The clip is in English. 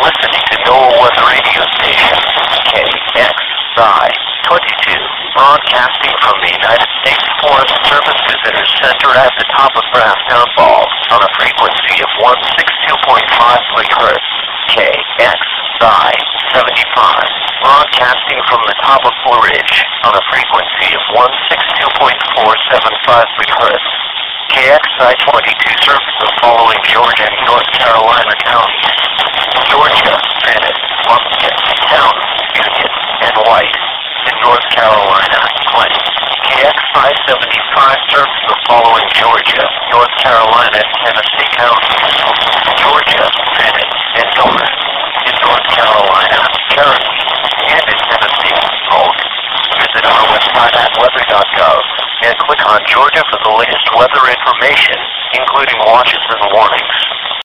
listening to NOAA Weather Radio Station, KXI 22, broadcasting from the United States Forest Service Visitor Center at the top of Brasstown Falls on a frequency of 162.5 MHz, KXI 75, broadcasting from the top of Blue Ridge on a frequency of 162.475 MHz. KXI 22 serves the following Georgia and North Carolina counties: Georgia, Bennett, Lumpkin, Townsend, Union, and White. In North Carolina, Clay. KXI 75 serves the following Georgia, North Carolina, and Tennessee counties: Georgia, Bennett, and North. In North Carolina, Cherokee, and in Tennessee, Polk. Visit our website at weather.gov and click on Georgia for the latest weather information, including watches and warnings.